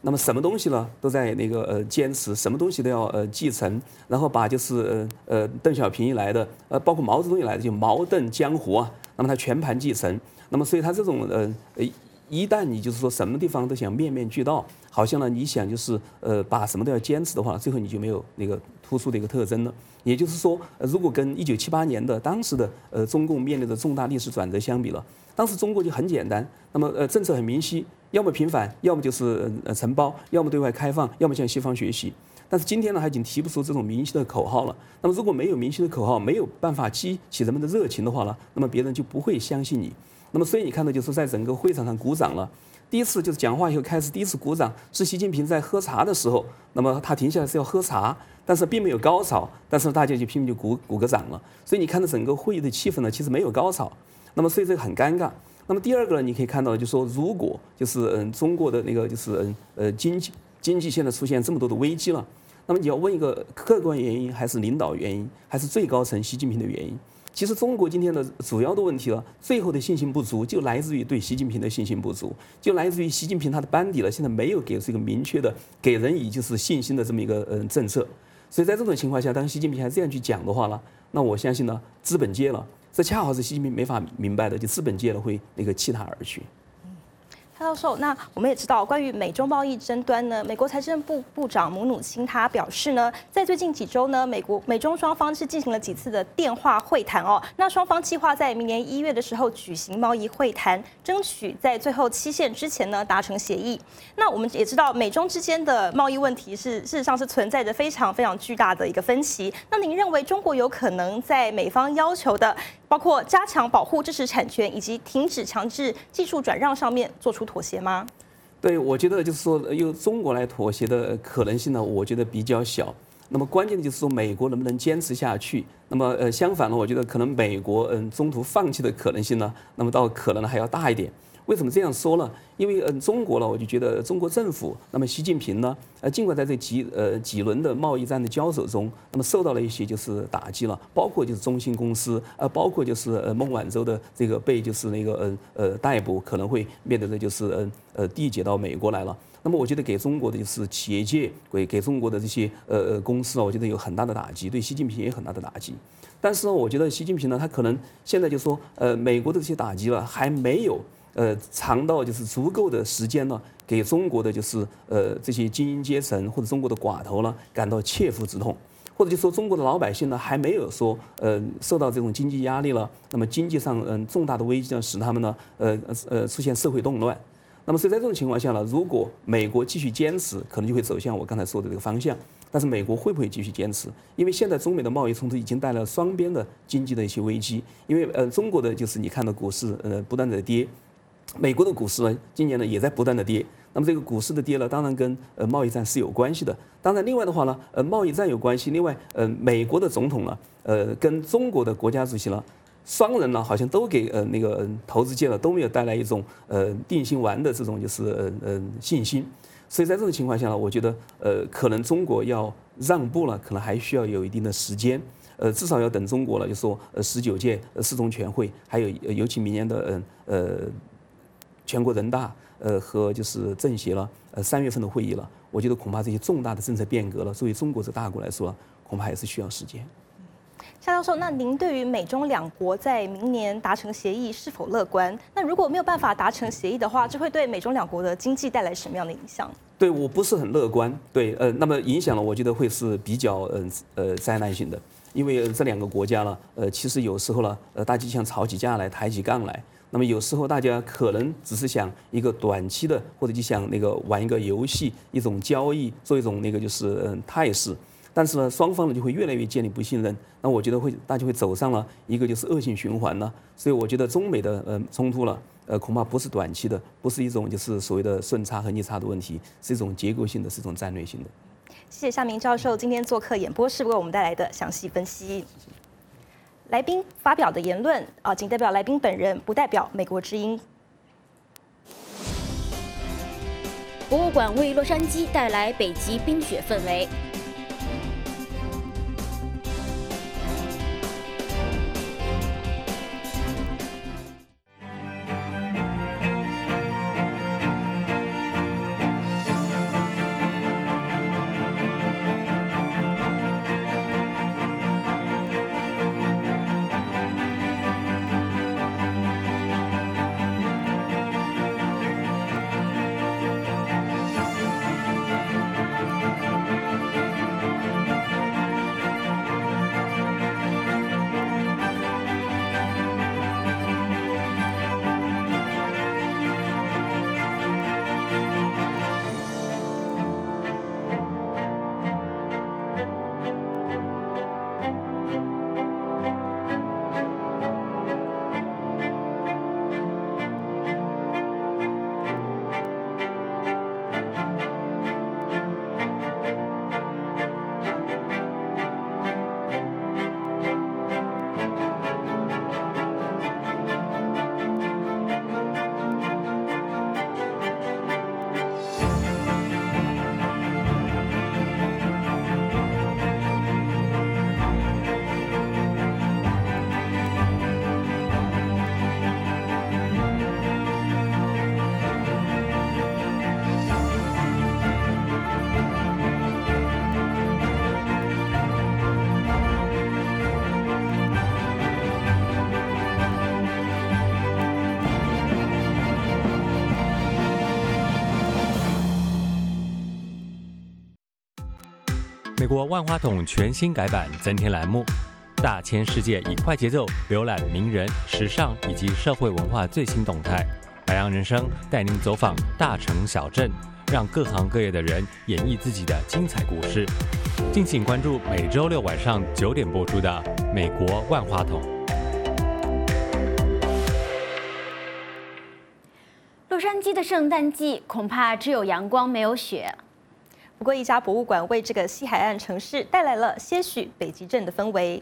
那么什么东西呢都在那个坚持，什么东西都要继承，然后把就是邓小平以来的包括毛泽东以来的就毛邓江湖啊，那么他全盘继承。那么所以他这种一旦你就是说什么地方都想面面俱到，好像呢你想就是把什么都要坚持的话，最后你就没有那个突出的一个特征了。也就是说，如果跟1978年的当时的中共面临的重大历史转折相比了，当时中国就很简单，那么政策很明晰，要么平反，要么就是承包，要么对外开放，要么向西方学习。但是今天呢，他已经提不出这种明晰的口号了。那么如果没有明晰的口号，没有办法激起人们的热情的话呢，那么别人就不会相信你。那么所以你看到就是在整个会场上鼓掌了。第一次就是讲话以后开始第一次鼓掌是习近平在喝茶的时候，那么他停下来是要喝茶，但是并没有高潮，但是大家就拼命就鼓个掌了。所以你看到整个会议的气氛呢，其实没有高潮。那么所以这个很尴尬。那么第二个呢，你可以看到就是说，如果就是中国的那个就是经济现在出现这么多的危机了，那么你要问一个客观原因，还是领导原因，还是最高层习近平的原因？其实中国今天的主要的问题了，最后的信心不足，就来自于对习近平的信心不足，就来自于习近平他的班底了，现在没有给出一个明确的给人以就是信心的这么一个政策。所以在这种情况下，当习近平还这样去讲的话呢，那我相信呢，资本界了，这恰好是习近平没法明白的，就资本界了会那个弃他而去。 蔡教授，那我们也知道，关于美中贸易争端呢，美国财政部部长姆努钦他表示呢，在最近几周呢，美中双方是进行了几次的电话会谈哦。那双方计划在明年1月的时候举行贸易会谈，争取在最后期限之前呢达成协议。那我们也知道，美中之间的贸易问题事实上是存在着非常非常巨大的一个分歧。那您认为中国有可能在美方要求的，包括加强保护知识产权以及停止强制技术转让上面做出妥协吗？ 对，我觉得就是说，由中国来妥协的可能性呢，我觉得比较小。那么关键的就是说，美国能不能坚持下去？那么相反呢，我觉得可能美国中途放弃的可能性呢，那么倒可能还要大一点。为什么这样说呢？因为中国呢，我就觉得中国政府，那么习近平呢，尽管在这几轮的贸易战的交手中，那么受到了一些就是打击了，包括就是中兴公司，包括就是孟晚舟的这个被就是那个逮捕，可能会面对的就是递解到美国来了。那么我觉得给中国的就是企业界，给中国的这些公司啊，我觉得有很大的打击，对习近平也有很大的打击。但是呢，我觉得习近平呢，他可能现在就说美国的这些打击了，还没有尝到就是足够的时间呢，给中国的就是这些精英阶层或者中国的寡头呢感到切肤之痛，或者就说中国的老百姓呢还没有说受到这种经济压力了，那么经济上重大的危机呢使他们呢出现社会动乱。那么所以在这种情况下呢，如果美国继续坚持，可能就会走向我刚才说的这个方向。但是美国会不会继续坚持？因为现在中美的贸易冲突已经带来了双边的经济的一些危机。因为中国的就是你看到股市不断的跌，美国的股市呢今年呢也在不断的跌。那么这个股市的跌呢，当然跟贸易战是有关系的。当然另外的话呢，贸易战有关系。另外美国的总统呢，跟中国的国家主席呢，双人呢好像都给那个投资界呢都没有带来一种定心丸的这种就是信心。所以在这种情况下呢，我觉得可能中国要让步了，可能还需要有一定的时间。至少要等中国了，就说19届四中全会，还有尤其明年的全国人大和就是政协了3月份的会议了，我觉得恐怕这些重大的政策变革了，作为中国这大国来说，恐怕还是需要时间。 夏教授，那您对于美中两国在明年达成协议是否乐观？那如果没有办法达成协议的话，这会对美中两国的经济带来什么样的影响？ 对，我不是很乐观。对，那么影响了，我觉得会是比较灾难性的，因为这两个国家呢，其实有时候呢，大家想吵起架来，抬起杠来。那么有时候大家可能只是想一个短期的，或者就想那个玩一个游戏，一种交易，做一种那个就是态势。但是呢，双方呢就会越来越建立不信任，那我觉得大家会走上了一个就是恶性循环呢。所以我觉得中美的冲突了，恐怕不是短期的，不是一种就是所谓的顺差和逆差的问题，是一种结构性的，是一种战略性的。 谢谢夏明教授今天做客演播室为我们带来的详细分析。来宾发表的言论仅代表来宾本人，不代表美国之音。 博物馆为洛杉矶带来北极冰雪氛围。 美国万花筒全新改版增添栏目，大千世界以快节奏浏览名人、时尚以及社会文化最新动态。白羊人生带您走访大城小镇，让各行各业的人演绎自己的精彩故事。敬请关注每周六晚上9点播出的《美国万花筒》。 洛杉矶的圣诞季恐怕只有阳光没有雪。 不过，一家博物馆为这个西海岸城市带来了些许北极镇的氛围。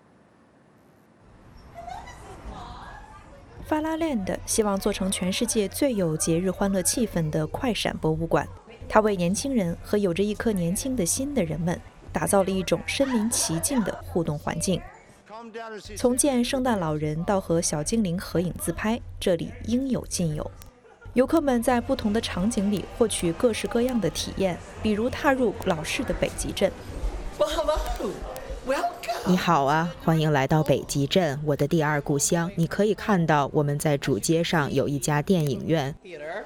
法拉 Land 希望做成全世界最有节日欢乐气氛的快闪博物馆。它为年轻人和有着一颗年轻的心的人们打造了一种身临其境的互动环境。从见圣诞老人到和小精灵合影自拍，这里应有尽有。游客们在不同的场景里获取各式各样的体验，比如踏入老式的北极镇。 你好啊，欢迎来到北极镇，我的第二故乡。你可以看到我们在主街上有一家电影院。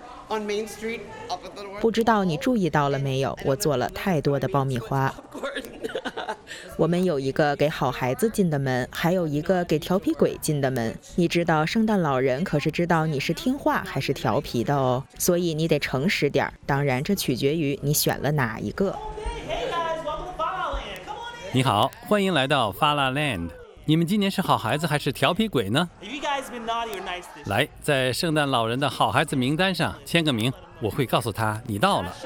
不知道你注意到了没有，我做了太多的爆米花。我们有一个给好孩子进的门，还有一个给调皮鬼进的门。你知道圣诞老人可是知道你是听话还是调皮的哦，所以你得诚实点。当然这取决于你选了哪一个。 你好，欢迎来到法拉 Land。你们今年是好孩子还是调皮鬼呢？来，在圣诞老人的好孩子名单上签个名，我会告诉他你到了。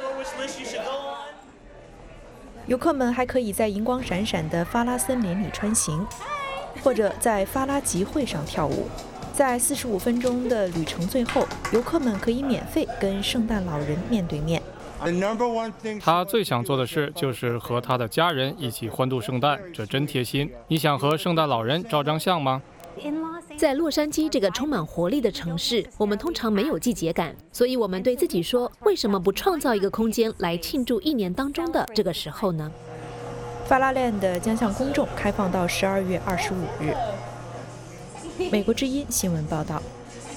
游客们还可以在银光闪闪的法拉森林里穿行，或者在法拉集会上跳舞。在45分钟的旅程最后，游客们可以免费跟圣诞老人面对面。 他最想做的事就是和他的家人一起欢度圣诞，这真贴心。你想和圣诞老人照张相吗？ 在洛杉矶这个充满活力的城市，我们通常没有季节感，所以我们对自己说，为什么不创造一个空间来庆祝一年当中的这个时候呢？ 法拉 Land 将向公众开放到12月25日。美国之音新闻报道。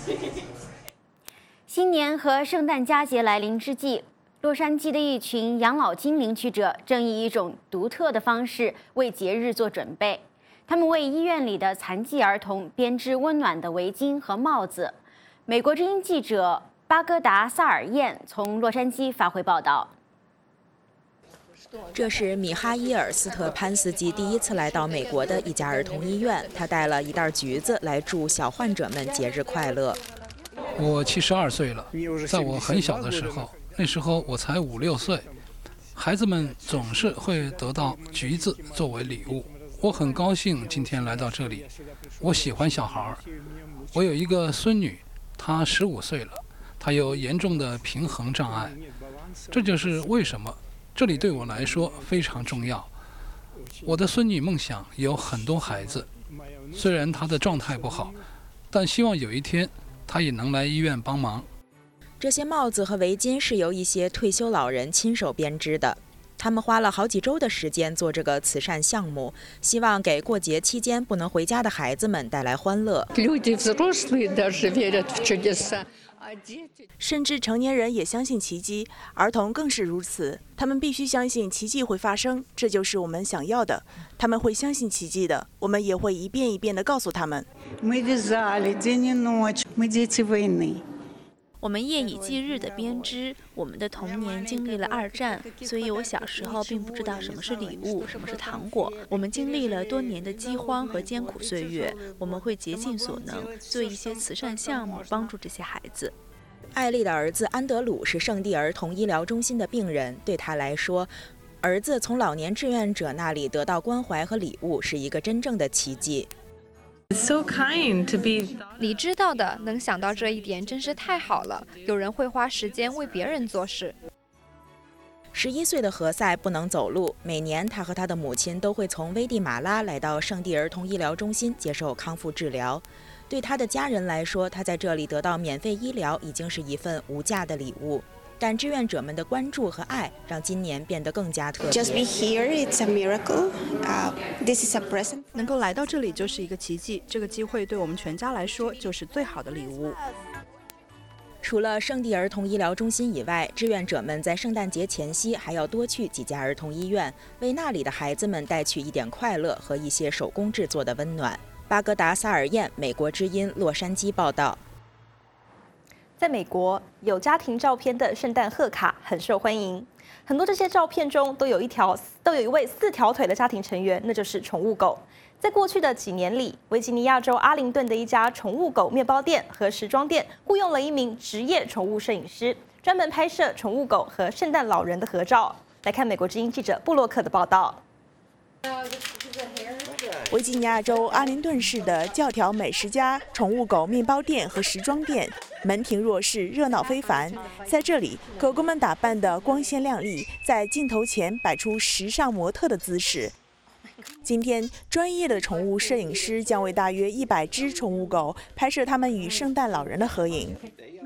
新年和圣诞佳节来临之际，洛杉矶的一群养老金领取者正以一种独特的方式为节日做准备。他们为医院里的残疾儿童编织温暖的围巾和帽子。美国之音记者巴戈达·萨尔燕从洛杉矶发回报道。 这是米哈伊尔·斯特潘斯基第一次来到美国的一家儿童医院，他带了一袋橘子来祝小患者们节日快乐。 我72岁了，在我很小的时候，那时候我才5、6岁，孩子们总是会得到橘子作为礼物。我很高兴今天来到这里。我喜欢小孩，我有一个孙女，她15岁了，她有严重的平衡障碍。这就是为什么这里对我来说非常重要。我的孙女梦想有很多孩子，虽然她的状态不好，但希望有一天她也能来医院帮忙。 这些帽子和围巾是由一些退休老人亲手编织的。他们花了好几周的时间做这个慈善项目，希望给过节期间不能回家的孩子们带来欢乐。 甚至成年人也相信奇迹，儿童更是如此。他们必须相信奇迹会发生，这就是我们想要的。他们会相信奇迹的，我们也会一遍一遍地告诉他们。 我们夜以继日的编织，我们的童年经历了2战，所以我小时候并不知道什么是礼物，什么是糖果。我们经历了多年的饥荒和艰苦岁月，我们会竭尽所能做一些慈善项目，帮助这些孩子。 艾丽的儿子安德鲁是圣地儿童医疗中心的病人，对他来说，儿子从老年志愿者那里得到关怀和礼物是一个真正的奇迹。 你知道的，能想到这一点真是太好了。有人会花时间为别人做事。 11岁的何塞不能走路，每年他和他的母亲都会从危地马拉来到圣地儿童医疗中心接受康复治疗。对他的家人来说，他在这里得到免费医疗已经是一份无价的礼物。但志愿者们的关注和爱让今年变得更加特别。 Just be here, it's a miracle. This is a present. 能够来到这里就是一个奇迹，这个机会对我们全家来说就是最好的礼物。 除了圣地儿童医疗中心以外，志愿者们在圣诞节前夕还要多去几家儿童医院，为那里的孩子们带去一点快乐和一些手工制作的温暖。巴格达·萨尔燕，美国之音，洛杉矶报道。 在美国，有家庭照片的圣诞贺卡很受欢迎。很多这些照片中都有一位4条腿的家庭成员，那就是宠物狗。在过去的几年里，维吉尼亚州阿灵顿的一家宠物狗面包店和时装店雇佣了一名职业宠物摄影师，专门拍摄宠物狗和圣诞老人的合照。来看美国之音记者布洛克的报道。 维吉尼亚州阿灵顿市的教条美食家宠物狗面包店和时装店门庭若市，热闹非凡。在这里，狗狗们打扮得光鲜亮丽，在镜头前摆出时尚模特的姿势。今天，专业的宠物摄影师将为大约100只宠物狗拍摄它们与圣诞老人的合影。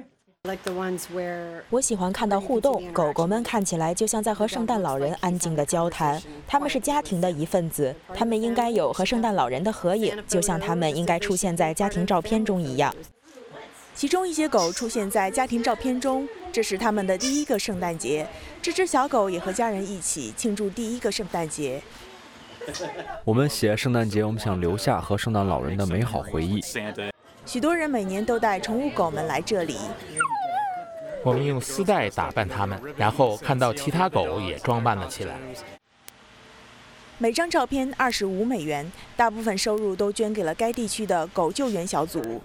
我喜欢看到互动，狗狗们看起来就像在和圣诞老人安静地交谈。他们是家庭的一份子，他们应该有和圣诞老人的合影，就像他们应该出现在家庭照片中一样。 其中一些狗出现在家庭照片中，这是他们的第一个圣诞节。这只小狗也和家人一起庆祝第一个圣诞节。 我们写圣诞节，我们想留下和圣诞老人的美好回忆。 许多人每年都带宠物狗们来这里。 我们用丝带打扮它们，然后看到其他狗也装扮了起来。 每张照片25美元，大部分收入都捐给了该地区的狗救援小组。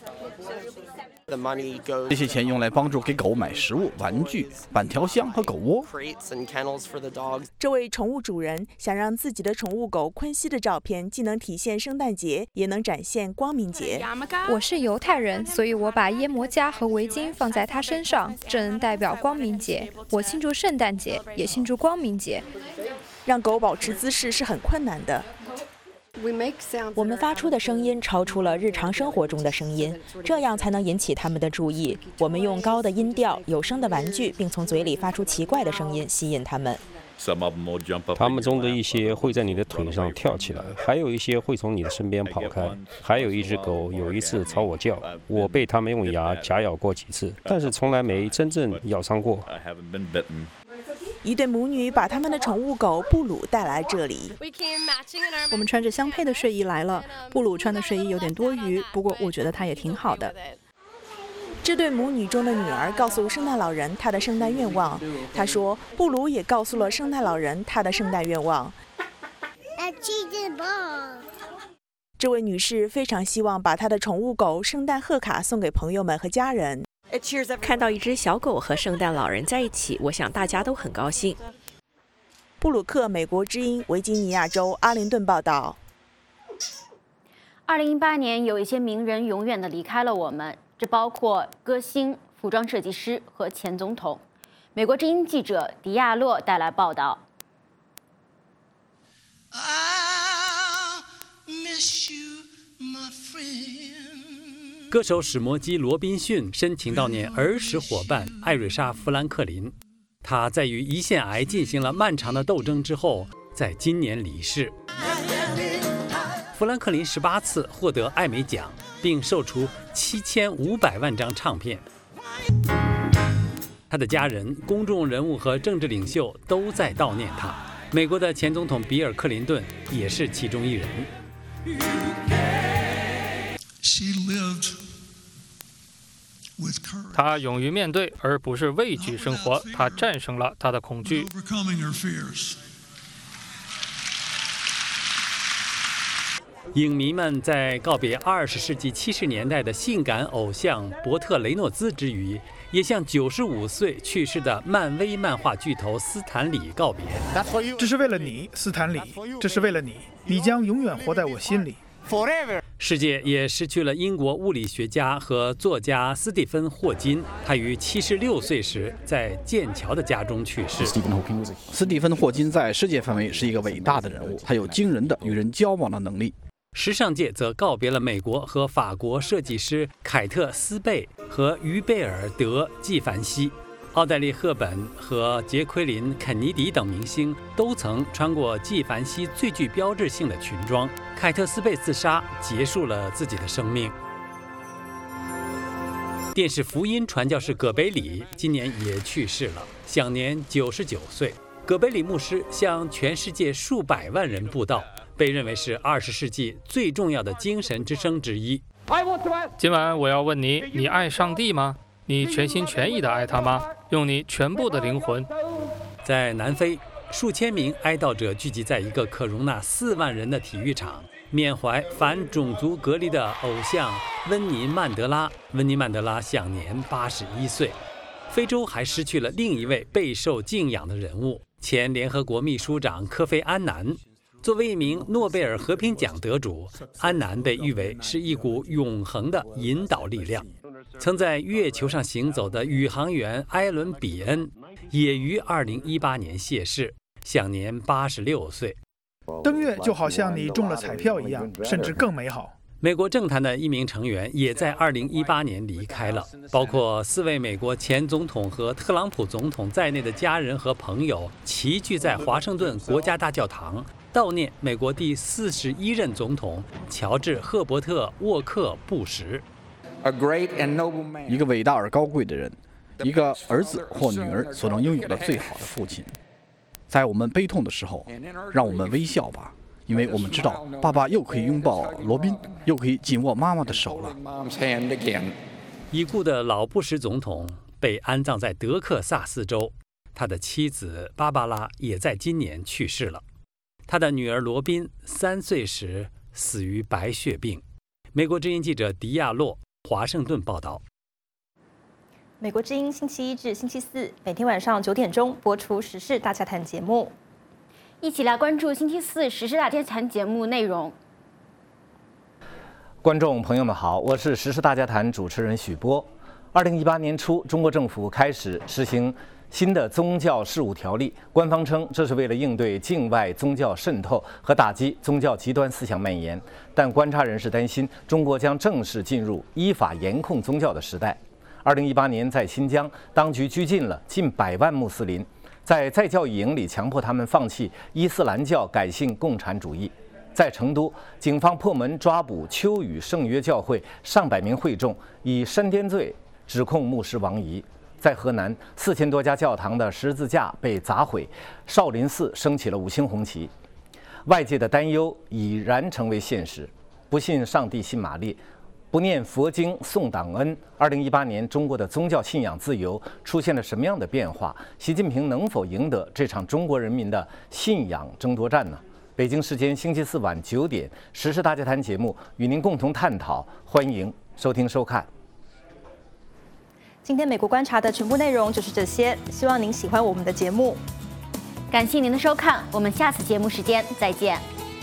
这些钱用来帮助给狗买食物、玩具、板条箱和狗窝。 这位宠物主人想让自己的宠物狗昆西的照片既能体现圣诞节，也能展现光明节。 我是犹太人，所以我把耶摩加和围巾放在他身上，这能代表光明节。我庆祝圣诞节，也庆祝光明节。 让狗保持姿势是很困难的。 我们发出的声音超出了日常生活中的声音，这样才能引起他们的注意。我们用高的音调、有声的玩具，并从嘴里发出奇怪的声音吸引他们。 他们中的一些会在你的腿上跳起来，还有一些会从你的身边跑开。还有一只狗有一次朝我叫，我被它们用牙夹咬过几次，但是从来没真正咬伤过。 一对母女把他们的宠物狗布鲁带来这里。 我们穿着相配的睡衣来了。布鲁穿的睡衣有点多余，不过我觉得它也挺好的。 这对母女中的女儿告诉圣诞老人她的圣诞愿望。她说，布鲁也告诉了圣诞老人她的圣诞愿望。这位女士非常希望把她的宠物狗圣诞贺卡送给朋友们和家人。 看到一只小狗和圣诞老人在一起，我想大家都很高兴。 布鲁克，美国之音，维吉尼亚州阿灵顿报道。 2018年，有一些名人永远地离开了我们，这包括歌星、服装设计师和前总统。美国之音记者迪亚洛带来报道。 歌手史摩基·罗宾逊深情悼念儿时伙伴艾瑞莎·富兰克林。他在与胰腺癌进行了漫长的斗争之后，在今年离世。富兰克林18次获得艾美奖，并售出7500万张唱片。他的家人、公众人物和政治领袖都在悼念他。美国的前总统比尔·克林顿也是其中一人。 他勇于面对，而不是畏惧生活。他战胜了他的恐惧。 影迷们在告别20世纪70年代的性感偶像伯特·雷诺兹之余，也向95岁去世的漫威漫画巨头斯坦李告别。 这是为了你，斯坦李，这是为了你，你将永远活在我心里。 世界也失去了英国物理学家和作家斯蒂芬·霍金，他于76岁时在剑桥的家中去世。 斯蒂芬·霍金在世界范围是一个伟大的人物，他有惊人的与人交往的能力。 时尚界则告别了美国和法国设计师凯特·斯贝和于贝尔德·纪梵希。奥黛丽·赫本和杰奎琳·肯尼迪等明星都曾穿过纪梵希最具标志性的裙装。凯特斯贝自杀，结束了自己的生命。 电视福音传教士葛培理今年也去世了，享年99岁。葛培理牧师向全世界数百万人布道，被认为是20世纪最重要的精神之声之一。 今晚我要问你，你爱上帝吗？你全心全意地爱他吗？用你全部的灵魂。 在南非，数千名哀悼者聚集在一个可容纳4万人的体育场，缅怀反种族隔离的偶像温尼曼德拉。温尼曼德拉享年81岁。非洲还失去了另一位备受敬仰的人物，前联合国秘书长科菲·安南。作为一名诺贝尔和平奖得主，安南被誉为是一股永恒的引导力量。曾在月球上行走的宇航员埃伦·比恩也于2018年谢世，享年86岁。 登月就好像你中了彩票一样，甚至更美好。 美国政坛的一名成员也在2018年离开了，包括4位美国前总统和特朗普总统在内的家人和朋友齐聚在华盛顿国家大教堂，悼念美国第41任总统乔治·赫伯特·沃克·布什。 一个伟大而高贵的人，一个儿子或女儿所能拥有的最好的父亲。在我们悲痛的时候，让我们微笑吧，因为我们知道爸爸又可以拥抱罗宾，又可以紧握妈妈的手了。 已故的老布什总统被安葬在德克萨斯州，他的妻子芭芭拉也在今年去世了。他的女儿罗宾3岁时死于白血病。美国之音记者迪亚洛华盛顿报道。 美国之音星期一至星期四每天晚上9点钟播出时事大家谈节目， 一起来关注星期四时事大家谈节目内容。 观众朋友们好，我是时事大家谈主持人许波。2018年初，中国政府开始实行新的宗教事务条例，官方称这是为了应对境外宗教渗透和打击宗教极端思想蔓延。但观察人士担心，中国将正式进入依法严控宗教的时代。2018年，在新疆，当局拘禁了近100万穆斯林，在再教育营里强迫他们放弃伊斯兰教，改信共产主义。在成都，警方破门抓捕秋雨圣约教会上百名会众，以煽颠罪指控牧师王怡。在河南，4000多家教堂的十字架被砸毁，少林寺升起了5星红旗。外界的担忧已然成为现实。不信上帝，信马列，不念佛经，送党恩。2018年，中国的宗教信仰自由出现了什么样的变化？习近平能否赢得这场中国人民的信仰争夺战呢？北京时间星期四晚9点，时事大家谈节目与您共同探讨，欢迎收听收看。 今天美国观察的全部内容就是这些，希望您喜欢我们的节目。 感谢您的收看，我们下次节目时间再见。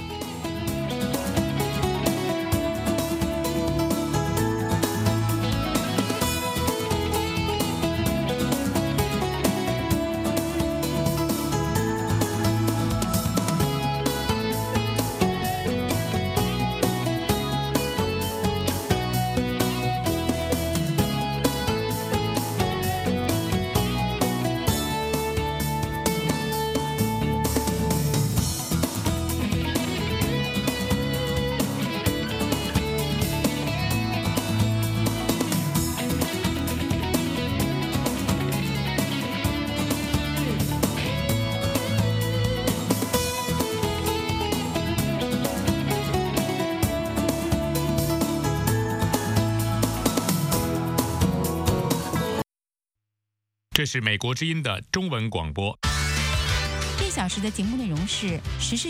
这是美国之音的中文广播。 1小时的节目内容是时事